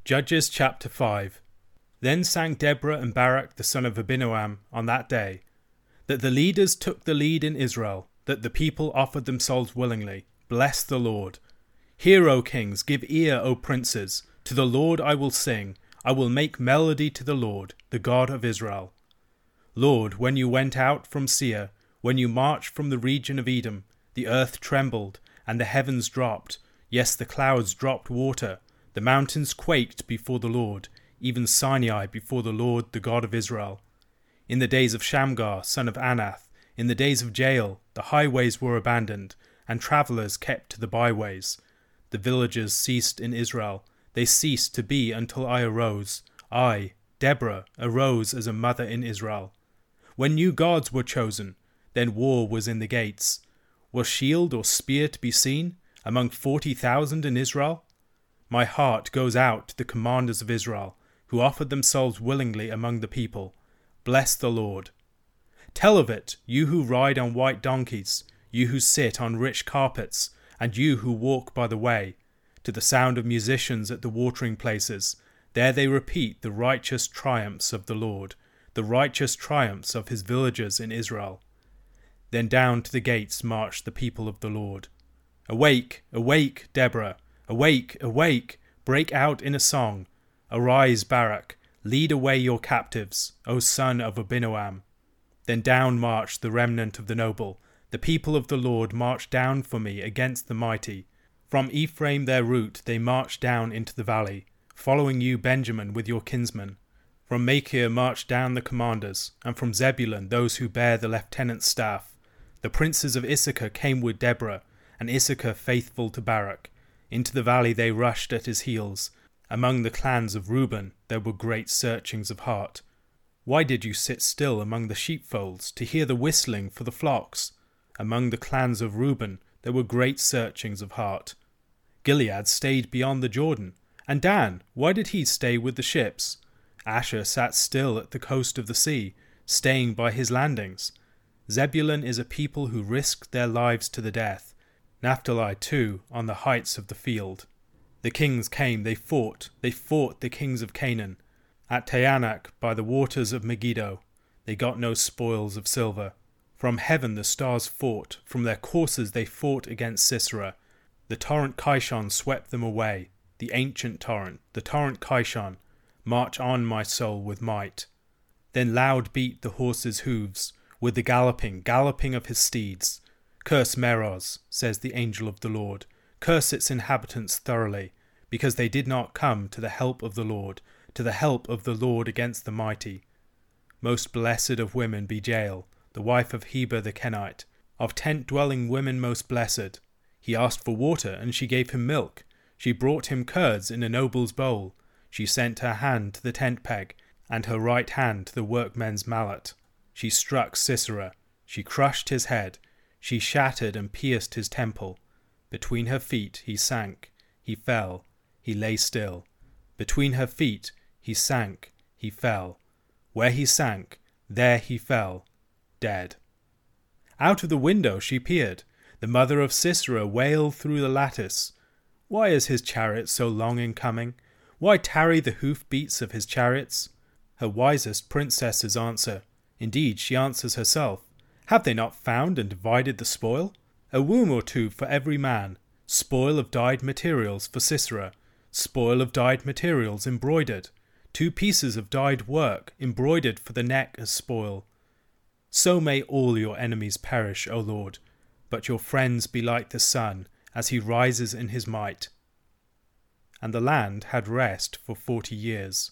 Judges chapter 5. Then sang Deborah and Barak the son of Abinoam on that day, that the leaders took the lead in Israel, that the people offered themselves willingly. Bless the Lord. Hear, O kings, give ear, O princes. To the Lord I will sing. I will make melody to the Lord, the God of Israel. Lord, when you went out from Seir, when you marched from the region of Edom, the earth trembled, and the heavens dropped. Yes, the clouds dropped water. The mountains quaked before the Lord, even Sinai before the Lord, the God of Israel. In the days of Shamgar, son of Anath, in the days of Jael, the highways were abandoned, and travellers kept to the byways. The villages ceased in Israel. They ceased to be until I arose. I, Deborah, arose as a mother in Israel. When new gods were chosen, then war was in the gates. Was shield or spear to be seen among 40,000 in Israel? My heart goes out to the commanders of Israel, who offered themselves willingly among the people. Bless the Lord. Tell of it, you who ride on white donkeys, you who sit on rich carpets, and you who walk by the way. To the sound of musicians at the watering places, there they repeat the righteous triumphs of the Lord, the righteous triumphs of his villagers in Israel. Then down to the gates marched the people of the Lord. Awake, awake, Deborah! Awake, awake! Break out in a song. Arise, Barak! Lead away your captives, O son of Abinoam. Then down marched the remnant of the noble. The people of the Lord marched down for me against the mighty. From Ephraim their route they marched down into the valley, following you, Benjamin, with your kinsmen. From Machir marched down the commanders, and from Zebulun those who bear the lieutenant's staff. The princes of Issachar came with Deborah, and Issachar faithful to Barak. Into the valley they rushed at his heels. Among the clans of Reuben there were great searchings of heart. Why did you sit still among the sheepfolds to hear the whistling for the flocks? Among the clans of Reuben there were great searchings of heart. Gilead stayed beyond the Jordan. And Dan, why did he stay with the ships? Asher sat still at the coast of the sea, staying by his landings. Zebulun is a people who risked their lives to the death. Naphtali too, on the heights of the field. The kings came, they fought the kings of Canaan. At Taanach, by the waters of Megiddo, they got no spoils of silver. From heaven the stars fought, from their courses they fought against Sisera. The torrent Kishon swept them away, the ancient torrent, the torrent Kishon. March on, my soul, with might. Then loud beat the horses' hooves, with the galloping of his steeds. Curse Meroz, says the angel of the Lord. Curse its inhabitants thoroughly, because they did not come to the help of the Lord, to the help of the Lord against the mighty. Most blessed of women be Jael, the wife of Heber the Kenite, of tent-dwelling women most blessed. He asked for water, and she gave him milk. She brought him curds in a noble's bowl. She sent her hand to the tent peg, and her right hand to the workmen's mallet. She struck Sisera. She crushed his head. She shattered and pierced his temple. Between her feet he sank. He fell. He lay still. Between her feet he sank. He fell. Where he sank, there he fell, dead. Out of the window she peered. The mother of Sisera wailed through the lattice. Why is his chariot so long in coming? Why tarry the hoof-beats of his chariots? Her wisest princesses answer. Indeed, she answers herself. Have they not found and divided the spoil? A womb or two for every man. Spoil of dyed materials for Sisera. Spoil of dyed materials embroidered. 2 pieces of dyed work embroidered for the neck as spoil. So may all your enemies perish, O Lord, but your friends be like the sun as he rises in his might. And the land had rest for 40 years.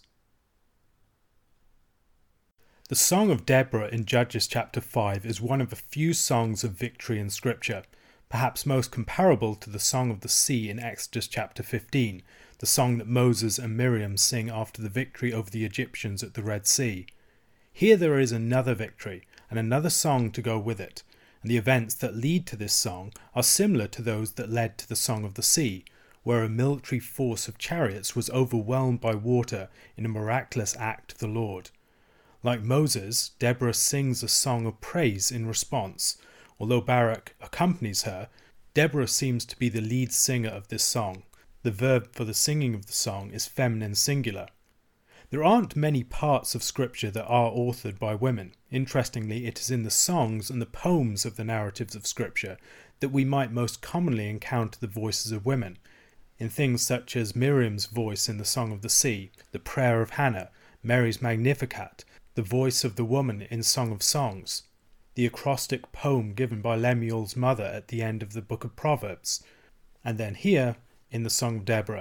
The Song of Deborah in Judges chapter 5 is one of a few songs of victory in Scripture, perhaps most comparable to the Song of the Sea in Exodus chapter 15, the song that Moses and Miriam sing after the victory over the Egyptians at the Red Sea. Here there is another victory, and another song to go with it, and the events that lead to this song are similar to those that led to the Song of the Sea, where a military force of chariots was overwhelmed by water in a miraculous act of the Lord. Like Moses, Deborah sings a song of praise in response. Although Barak accompanies her, Deborah seems to be the lead singer of this song. The verb for the singing of the song is feminine singular. There aren't many parts of Scripture that are authored by women. Interestingly, it is in the songs and the poems of the narratives of Scripture that we might most commonly encounter the voices of women. In things such as Miriam's voice in the Song of the Sea, the prayer of Hannah, Mary's Magnificat, the voice of the woman in Song of Songs, the acrostic poem given by Lemuel's mother at the end of the book of Proverbs, and then here in the Song of Deborah.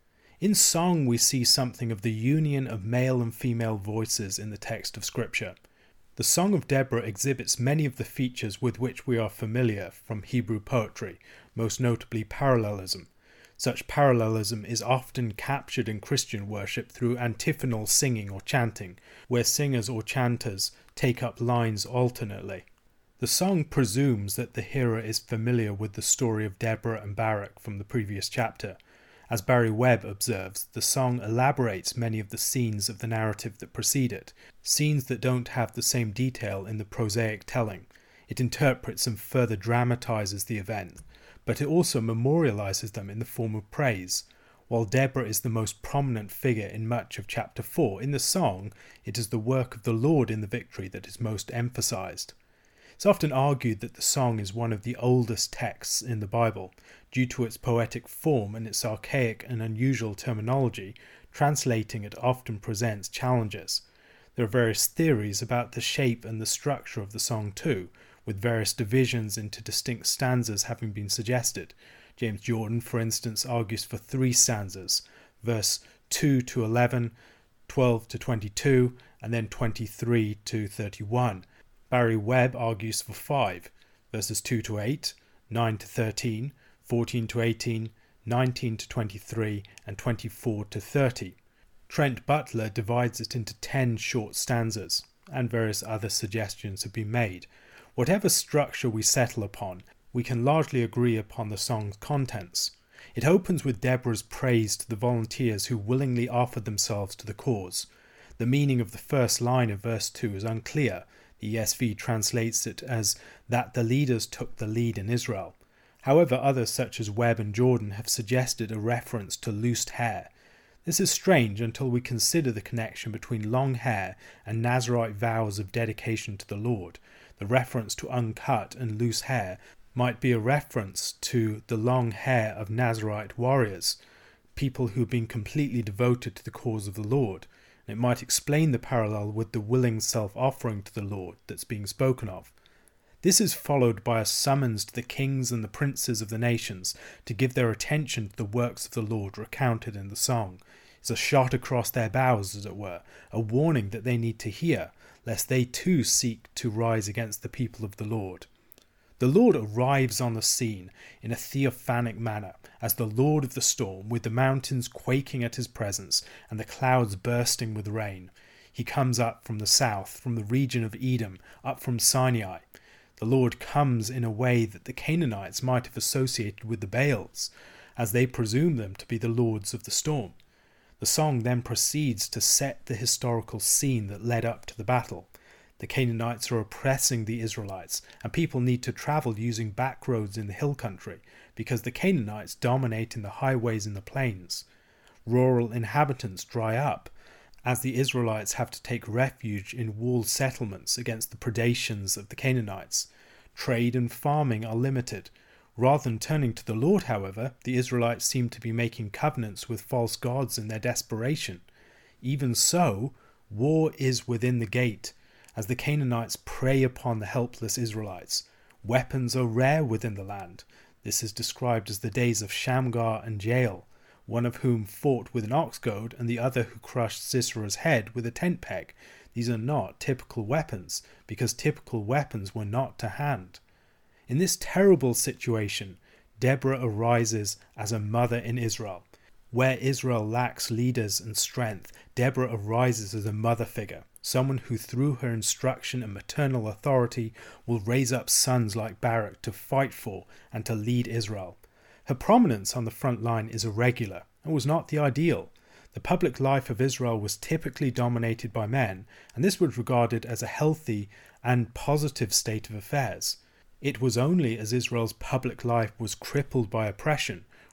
In song we see something of the union of male and female voices in the text of Scripture. The Song of Deborah exhibits many of the features with which we are familiar from Hebrew poetry, most notably parallelism. Such parallelism is often captured in Christian worship through antiphonal singing or chanting, where singers or chanters take up lines alternately. The song presumes that the hearer is familiar with the story of Deborah and Barak from the previous chapter. As Barry Webb observes, the song elaborates many of the scenes of the narrative that precede it, scenes that don't have the same detail in the prosaic telling. It interprets and further dramatizes the event, but it also memorializes them in the form of praise. While Deborah is the most prominent figure in much of chapter 4, in the song, it is the work of the Lord in the victory that is most emphasized. It's often argued that the song is one of the oldest texts in the Bible. Due to its poetic form and its archaic and unusual terminology, translating it often presents challenges. There are various theories about the shape and the structure of the song too, with various divisions into distinct stanzas having been suggested. James Jordan, for instance, argues for 3 stanzas, verse 2 to 11, 12 to 22, and then 23 to 31. Barry Webb argues for 5, verses 2 to 8, 9 to 13, 14 to 18, 19 to 23, and 24 to 30. Trent Butler divides it into 10 short stanzas, and various other suggestions have been made. Whatever structure we settle upon, we can largely agree upon the song's contents. It opens with Deborah's praise to the volunteers who willingly offered themselves to the cause. The meaning of the first line of verse 2 is unclear. The ESV translates it as that the leaders took the lead in Israel. However, others such as Webb and Jordan have suggested a reference to loosed hair. This is strange until we consider the connection between long hair and Nazirite vows of dedication to the Lord. The reference to uncut and loose hair might be a reference to the long hair of Nazirite warriors, people who have been completely devoted to the cause of the Lord. And it might explain the parallel with the willing self-offering to the Lord that's being spoken of. This is followed by a summons to the kings and the princes of the nations to give their attention to the works of the Lord recounted in the song. It's a shot across their bows, as it were, a warning that they need to hear, lest they too seek to rise against the people of the Lord. The Lord arrives on the scene in a theophanic manner as the Lord of the storm, with the mountains quaking at his presence and the clouds bursting with rain. He comes up from the south, from the region of Edom, up from Sinai. The Lord comes in a way that the Canaanites might have associated with the Baals, as they presume them to be the lords of the storm. The song then proceeds to set the historical scene that led up to the battle. The Canaanites are oppressing the Israelites, and people need to travel using back roads in the hill country, because the Canaanites dominate in the highways in the plains. Rural inhabitants dry up, as the Israelites have to take refuge in walled settlements against the predations of the Canaanites. Trade and farming are limited. Rather than turning to the Lord, however, the Israelites seem to be making covenants with false gods in their desperation. Even so, war is within the gate, as the Canaanites prey upon the helpless Israelites. Weapons are rare within the land. This is described as the days of Shamgar and Jael, one of whom fought with an ox goad and the other who crushed Sisera's head with a tent peg. These are not typical weapons, because typical weapons were not to hand. In this terrible situation, Deborah arises as a mother in Israel. Where Israel lacks leaders and strength, Deborah arises as a mother figure, someone who through her instruction and maternal authority will raise up sons like Barak to fight for and to lead Israel. Her prominence on the front line is irregular and was not the ideal. The public life of Israel was typically dominated by men, and this was regarded as a healthy and positive state of affairs. It was only as Israel's public life was crippled by oppression,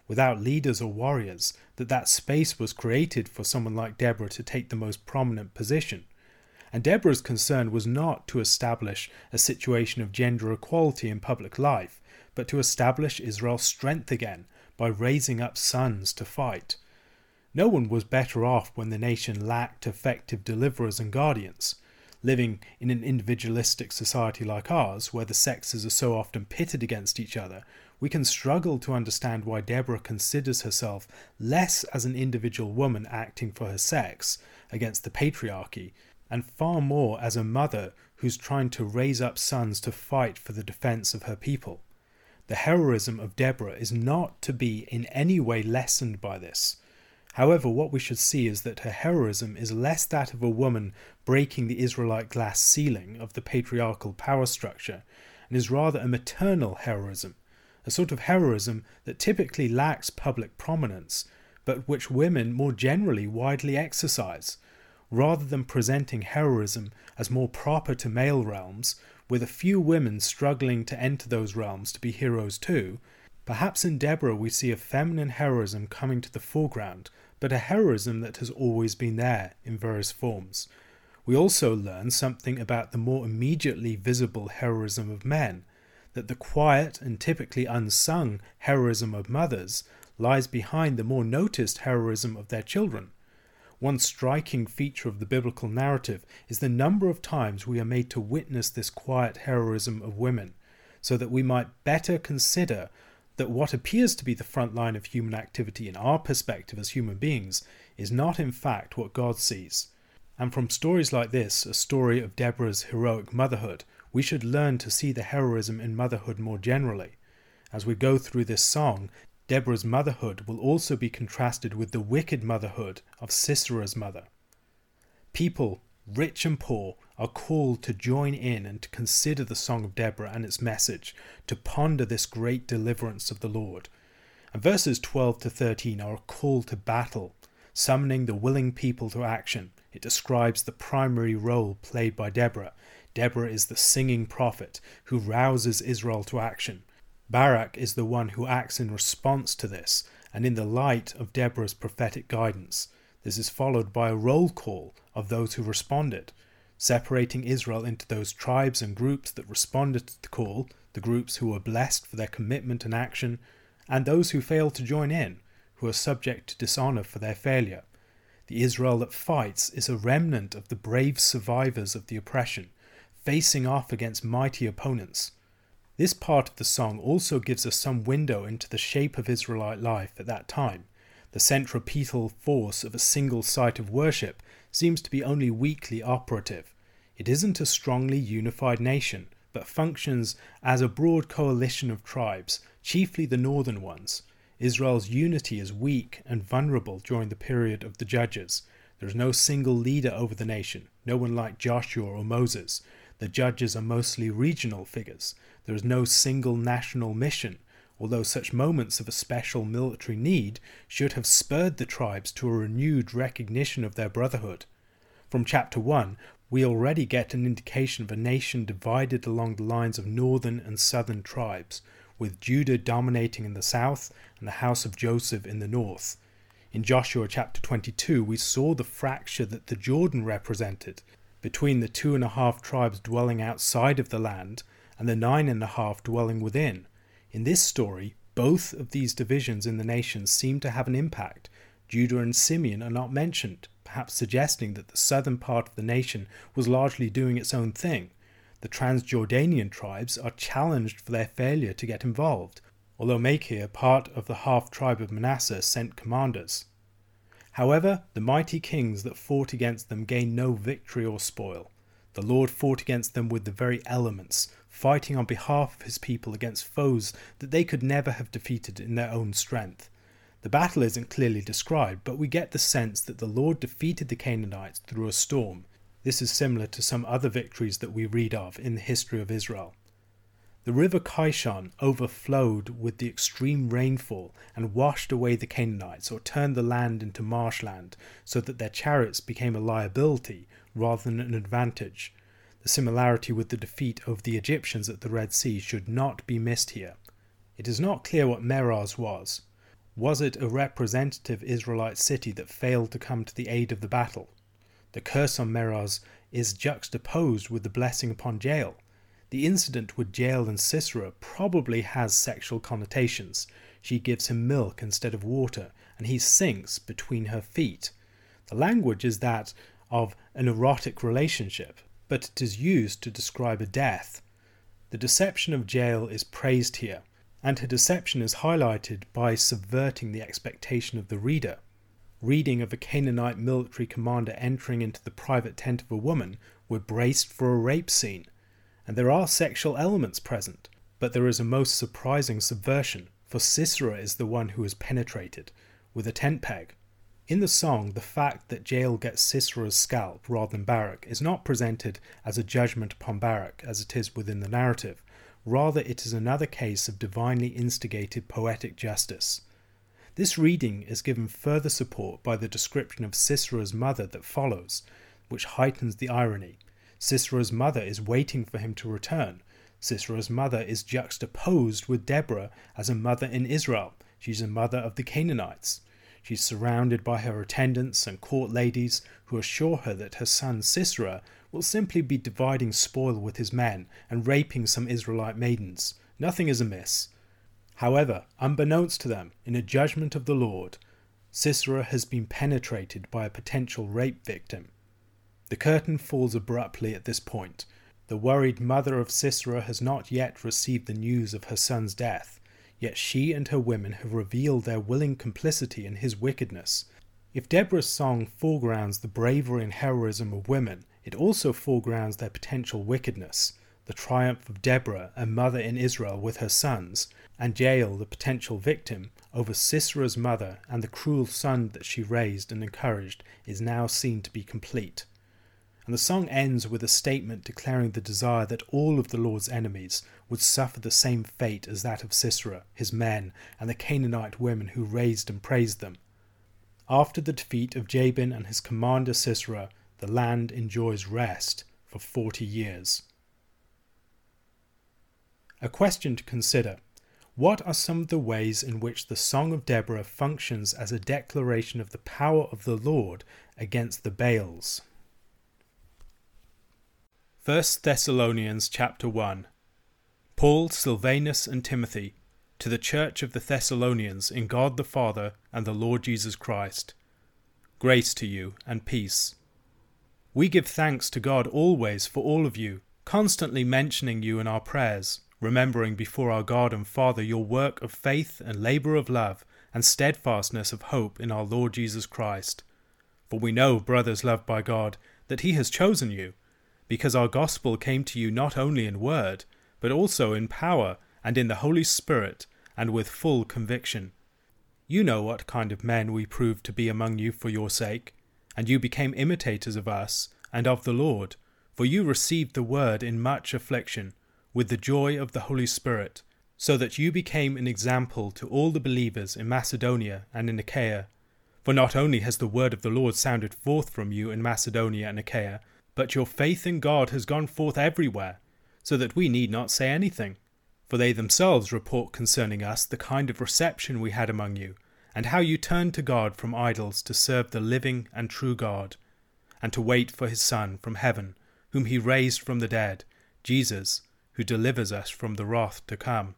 without leaders or warriors, that space was created for someone like Deborah to take the most prominent position. And Deborah's concern was not to establish a situation of gender equality in public life, but to establish Israel's strength again by raising up sons to fight. No one was better off when the nation lacked effective deliverers and guardians. Living in an individualistic society like ours, where the sexes are so often pitted against each other, we can struggle to understand why Deborah considers herself less as an individual woman acting for her sex against the patriarchy, and far more as a mother who's trying to raise up sons to fight for the defense of her people. The heroism of Deborah is not to be in any way lessened by this. However, what we should see is that her heroism is less that of a woman breaking the Israelite glass ceiling of the patriarchal power structure, and is rather a maternal heroism, a sort of heroism that typically lacks public prominence, but which women more generally widely exercise. Rather than presenting heroism as more proper to male realms, with a few women struggling to enter those realms to be heroes too, perhaps in Deborah we see a feminine heroism coming to the foreground, but a heroism that has always been there in various forms. We also learn something about the more immediately visible heroism of men, that the quiet and typically unsung heroism of mothers lies behind the more noticed heroism of their children. One striking feature of the biblical narrative is the number of times we are made to witness this quiet heroism of women, so that we might better consider that what appears to be the front line of human activity in our perspective as human beings is not in fact what God sees. And from stories like this, a story of Deborah's heroic motherhood, we should learn to see the heroism in motherhood more generally. As we go through this song, Deborah's motherhood will also be contrasted with the wicked motherhood of Sisera's mother. People, rich and poor, are called to join in and to consider the Song of Deborah and its message, to ponder this great deliverance of the Lord. And verses 12 to 13 are a call to battle, summoning the willing people to action. It describes the primary role played by Deborah. Deborah is the singing prophet who rouses Israel to action. Barak is the one who acts in response to this, and in the light of Deborah's prophetic guidance. This is followed by a roll call of those who responded, separating Israel into those tribes and groups that responded to the call, the groups who were blessed for their commitment and action, and those who failed to join in, who are subject to dishonor for their failure. The Israel that fights is a remnant of the brave survivors of the oppression, facing off against mighty opponents. This part of the song also gives us some window into the shape of Israelite life at that time. The centripetal force of a single site of worship seems to be only weakly operative. It isn't a strongly unified nation, but functions as a broad coalition of tribes, chiefly the northern ones. Israel's unity is weak and vulnerable during the period of the Judges. There is no single leader over the nation, no one like Joshua or Moses. The Judges are mostly regional figures. There is no single national mission, although such moments of a special military need should have spurred the tribes to a renewed recognition of their brotherhood. From chapter 1, we already get an indication of a nation divided along the lines of northern and southern tribes, with Judah dominating in the south and the house of Joseph in the north. In Joshua chapter 22, we saw the fracture that the Jordan represented between the 2.5 tribes dwelling outside of the land and the 9.5 dwelling within. In this story, both of these divisions in the nation seem to have an impact. Judah and Simeon are not mentioned, perhaps suggesting that the southern part of the nation was largely doing its own thing. The Transjordanian tribes are challenged for their failure to get involved, although Machir, part of the half-tribe of Manasseh, sent commanders. However, the mighty kings that fought against them gained no victory or spoil. The Lord fought against them with the very elements, fighting on behalf of his people against foes that they could never have defeated in their own strength. The battle isn't clearly described, but we get the sense that the Lord defeated the Canaanites through a storm. This is similar to some other victories that we read of in the history of Israel. The river Kishon overflowed with the extreme rainfall and washed away the Canaanites, or turned the land into marshland, so that their chariots became a liability rather than an advantage. The similarity with the defeat of the Egyptians at the Red Sea should not be missed here. It is not clear what Meroz was. Was it a representative Israelite city that failed to come to the aid of the battle? The curse on Meroz is juxtaposed with the blessing upon Jael. The incident with Jael and Sisera probably has sexual connotations. She gives him milk instead of water, and he sinks between her feet. The language is that of an erotic relationship, but it is used to describe a death. The deception of Jael is praised here, and her deception is highlighted by subverting the expectation of the reader. Reading of a Canaanite military commander entering into the private tent of a woman, we're braced for a rape scene. And there are sexual elements present, but there is a most surprising subversion, for Sisera is the one who is penetrated, with a tent peg. In the song, the fact that Jael gets Sisera's scalp rather than Barak is not presented as a judgment upon Barak, as it is within the narrative. Rather, it is another case of divinely instigated poetic justice. This reading is given further support by the description of Sisera's mother that follows, which heightens the irony. Sisera's mother is waiting for him to return. Sisera's mother is juxtaposed with Deborah as a mother in Israel. She's a mother of the Canaanites. She's surrounded by her attendants and court ladies who assure her that her son Sisera will simply be dividing spoil with his men and raping some Israelite maidens. Nothing is amiss. However, unbeknownst to them, in a judgment of the Lord, Sisera has been penetrated by a potential rape victim. The curtain falls abruptly at this point. The worried mother of Sisera has not yet received the news of her son's death, yet she and her women have revealed their willing complicity in his wickedness. If Deborah's song foregrounds the bravery and heroism of women, it also foregrounds their potential wickedness, the triumph of Deborah, a mother in Israel with her sons, and Jael, the potential victim, over Sisera's mother, and the cruel son that she raised and encouraged is now seen to be complete. And the song ends with a statement declaring the desire that all of the Lord's enemies would suffer the same fate as that of Sisera, his men, and the Canaanite women who raised and praised them. After the defeat of Jabin and his commander Sisera, the land enjoys rest for 40 years. A question to consider. What are some of the ways in which the Song of Deborah functions as a declaration of the power of the Lord against the Baals? 1 Thessalonians chapter 1. Paul, Silvanus, and Timothy, to the church of the Thessalonians in God the Father and the Lord Jesus Christ. Grace to you and peace. We give thanks to God always for all of you, constantly mentioning you in our prayers, remembering before our God and Father your work of faith and labour of love and steadfastness of hope in our Lord Jesus Christ. For we know, brothers loved by God, that he has chosen you, because our gospel came to you not only in word, but also in power and in the Holy Spirit and with full conviction. You know what kind of men we proved to be among you for your sake, and you became imitators of us and of the Lord, for you received the word in much affliction, with the joy of the Holy Spirit, so that you became an example to all the believers in Macedonia and in Achaia. For not only has the word of the Lord sounded forth from you in Macedonia and Achaia, but your faith in God has gone forth everywhere, so that we need not say anything. For they themselves report concerning us the kind of reception we had among you, and how you turned to God from idols to serve the living and true God, and to wait for his Son from heaven, whom he raised from the dead, Jesus, who delivers us from the wrath to come.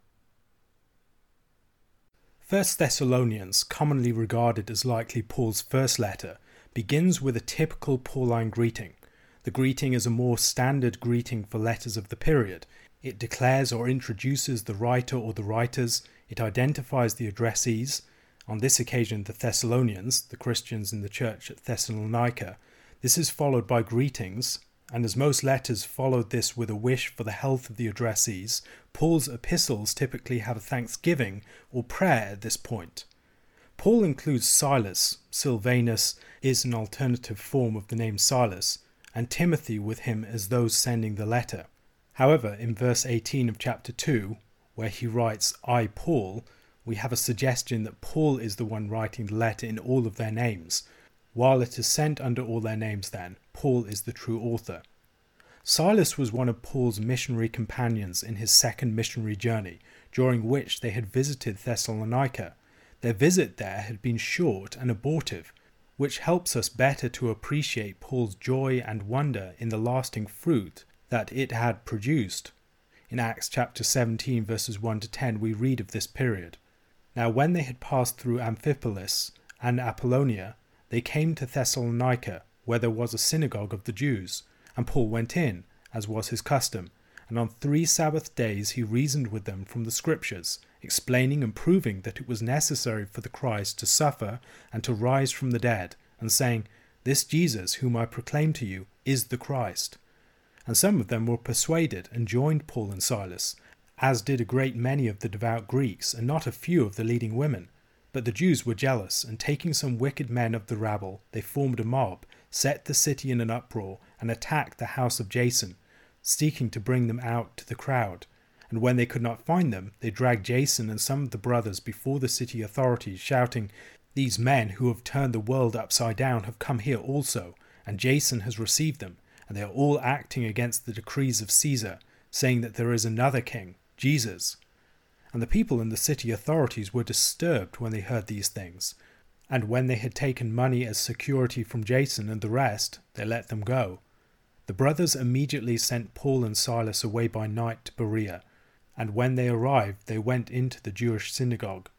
1 Thessalonians, commonly regarded as likely Paul's first letter, begins with a typical Pauline greeting. The greeting is a more standard greeting for letters of the period. It declares or introduces the writer or the writers. It identifies the addressees, on this occasion the Thessalonians, the Christians in the church at Thessalonica. This is followed by greetings, and as most letters followed this with a wish for the health of the addressees, Paul's epistles typically have a thanksgiving or prayer at this point. Paul includes Silas. Silvanus is an alternative form of the name Silas, and Timothy with him as those sending the letter. However, in verse 18 of chapter 2, where he writes, I, Paul, we have a suggestion that Paul is the one writing the letter in all of their names. While it is sent under all their names then, Paul is the true author. Silas was one of Paul's missionary companions in his second missionary journey, during which they had visited Thessalonica. Their visit there had been short and abortive, which helps us better to appreciate Paul's joy and wonder in the lasting fruit that it had produced. In Acts chapter 17 verses 1 to 10 we read of this period. Now when they had passed through Amphipolis and Apollonia, they came to Thessalonica, where there was a synagogue of the Jews, and Paul went in, as was his custom, and on 3 Sabbath days he reasoned with them from the Scriptures, explaining and proving that it was necessary for the Christ to suffer and to rise from the dead, and saying, This Jesus whom I proclaim to you is the Christ. And some of them were persuaded and joined Paul and Silas, as did a great many of the devout Greeks, and not a few of the leading women. But the Jews were jealous, and taking some wicked men of the rabble, they formed a mob, set the city in an uproar, and attacked the house of Jason, seeking to bring them out to the crowd. And when they could not find them, they dragged Jason and some of the brothers before the city authorities, shouting, These men who have turned the world upside down have come here also, and Jason has received them, and they are all acting against the decrees of Caesar, saying that there is another king, Jesus. And the people in the city authorities were disturbed when they heard these things. And when they had taken money as security from Jason and the rest, they let them go. The brothers immediately sent Paul and Silas away by night to Berea, and when they arrived they went into the Jewish synagogue.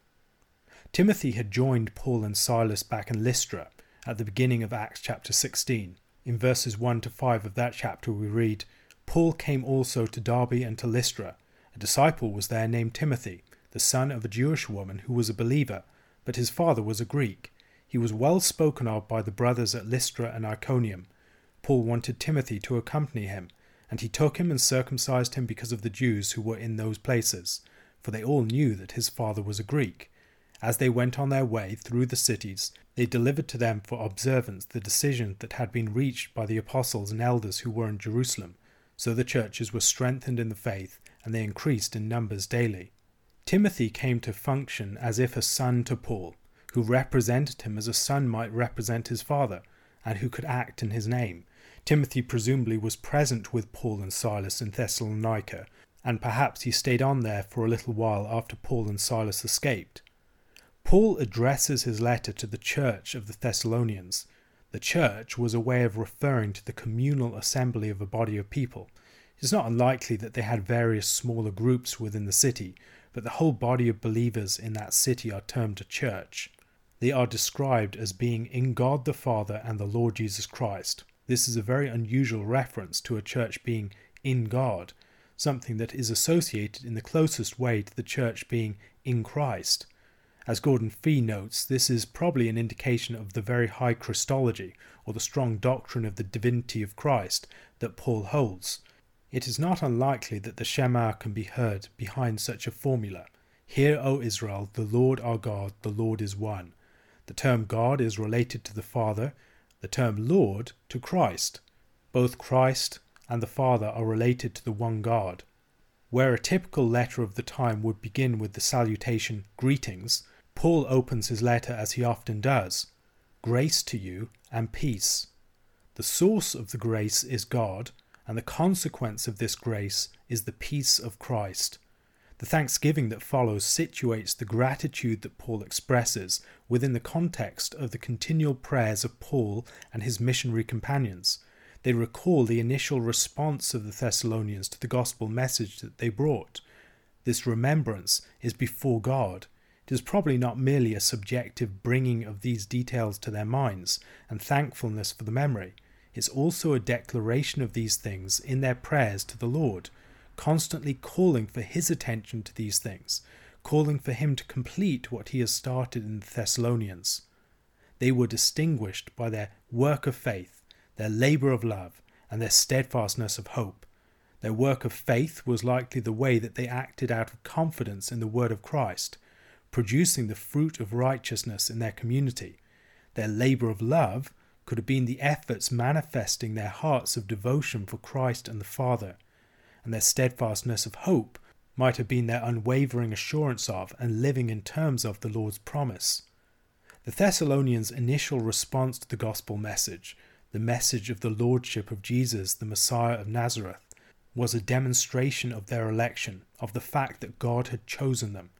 Timothy had joined Paul and Silas back in Lystra at the beginning of Acts chapter 16. In verses 1 to 5 of that chapter we read, Paul came also to Derbe and to Lystra. A disciple was there named Timothy, the son of a Jewish woman who was a believer, but his father was a Greek. He was well spoken of by the brothers at Lystra and Iconium. Paul wanted Timothy to accompany him, and he took him and circumcised him because of the Jews who were in those places, for they all knew that his father was a Greek. As they went on their way through the cities, they delivered to them for observance the decision that had been reached by the apostles and elders who were in Jerusalem. So the churches were strengthened in the faith, and they increased in numbers daily. Timothy came to function as if a son to Paul, who represented him as a son might represent his father, and who could act in his name. Timothy presumably was present with Paul and Silas in Thessalonica, and perhaps he stayed on there for a little while after Paul and Silas escaped. Paul addresses his letter to the church of the Thessalonians. The church was a way of referring to the communal assembly of a body of people. It is not unlikely that they had various smaller groups within the city, but the whole body of believers in that city are termed a church. They are described as being in God the Father and the Lord Jesus Christ. This is a very unusual reference to a church being in God, something that is associated in the closest way to the church being in Christ. As Gordon Fee notes, this is probably an indication of the very high Christology, or the strong doctrine of the divinity of Christ, that Paul holds. It is not unlikely that the Shema can be heard behind such a formula. Hear, O Israel, the Lord our God, the Lord is one. The term God is related to the Father, the term Lord to Christ. Both Christ and the Father are related to the one God. Where a typical letter of the time would begin with the salutation, greetings, Paul opens his letter as he often does, grace to you and peace. The source of the grace is God, and the consequence of this grace is the peace of Christ. The thanksgiving that follows situates the gratitude that Paul expresses within the context of the continual prayers of Paul and his missionary companions. They recall the initial response of the Thessalonians to the gospel message that they brought. This remembrance is before God. It is probably not merely a subjective bringing of these details to their minds and thankfulness for the memory. It's also a declaration of these things in their prayers to the Lord, constantly calling for his attention to these things, calling for him to complete what he has started in the Thessalonians. They were distinguished by their work of faith, their labour of love, and their steadfastness of hope. Their work of faith was likely the way that they acted out of confidence in the word of Christ, producing the fruit of righteousness in their community. Their labour of love could have been the efforts manifesting their hearts of devotion for Christ and the Father, and their steadfastness of hope might have been their unwavering assurance of and living in terms of the Lord's promise. The Thessalonians' initial response to the gospel message, the message of the lordship of Jesus, the Messiah of Nazareth, was a demonstration of their election, of the fact that God had chosen them.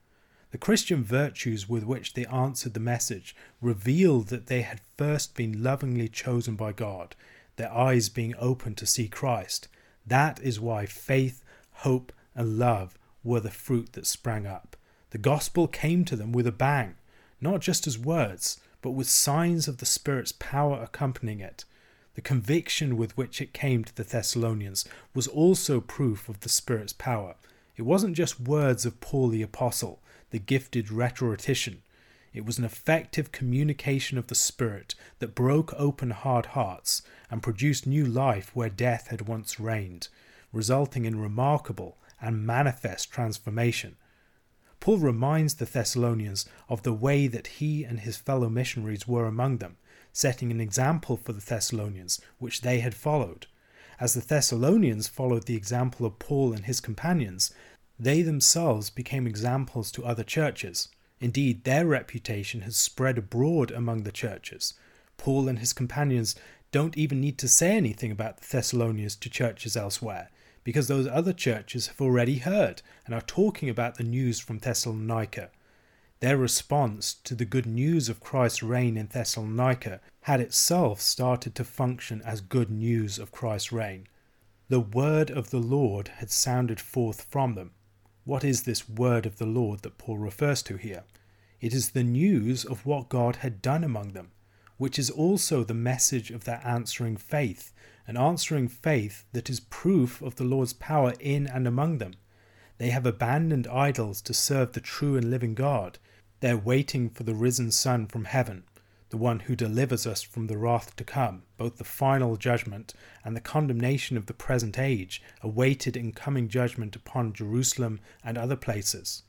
The Christian virtues with which they answered the message revealed that they had first been lovingly chosen by God, their eyes being open to see Christ. That is why faith, hope, and love were the fruit that sprang up. The gospel came to them with a bang, not just as words, but with signs of the Spirit's power accompanying it. The conviction with which it came to the Thessalonians was also proof of the Spirit's power. It wasn't just words of Paul the Apostle, the gifted rhetorician. It was an effective communication of the Spirit that broke open hard hearts and produced new life where death had once reigned, resulting in remarkable and manifest transformation. Paul reminds the Thessalonians of the way that he and his fellow missionaries were among them, setting an example for the Thessalonians, which they had followed. As the Thessalonians followed the example of Paul and his companions, they themselves became examples to other churches. Indeed, their reputation has spread abroad among the churches. Paul and his companions don't even need to say anything about the Thessalonians to churches elsewhere, because those other churches have already heard and are talking about the news from Thessalonica. Their response to the good news of Christ's reign in Thessalonica had itself started to function as good news of Christ's reign. The word of the Lord had sounded forth from them. What is this word of the Lord that Paul refers to here? It is the news of what God had done among them, which is also the message of their answering faith, an answering faith that is proof of the Lord's power in and among them. They have abandoned idols to serve the true and living God. They're waiting for the risen Son from heaven, the one who delivers us from the wrath to come, both the final judgment and the condemnation of the present age, awaited in coming judgment upon Jerusalem and other places.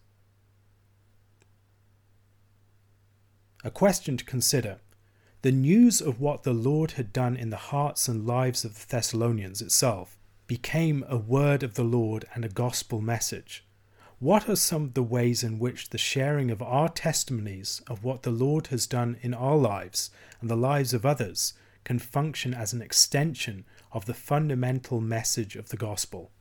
A question to consider. The news of what the Lord had done in the hearts and lives of the Thessalonians itself became a word of the Lord and a gospel message. What are some of the ways in which the sharing of our testimonies of what the Lord has done in our lives and the lives of others can function as an extension of the fundamental message of the gospel?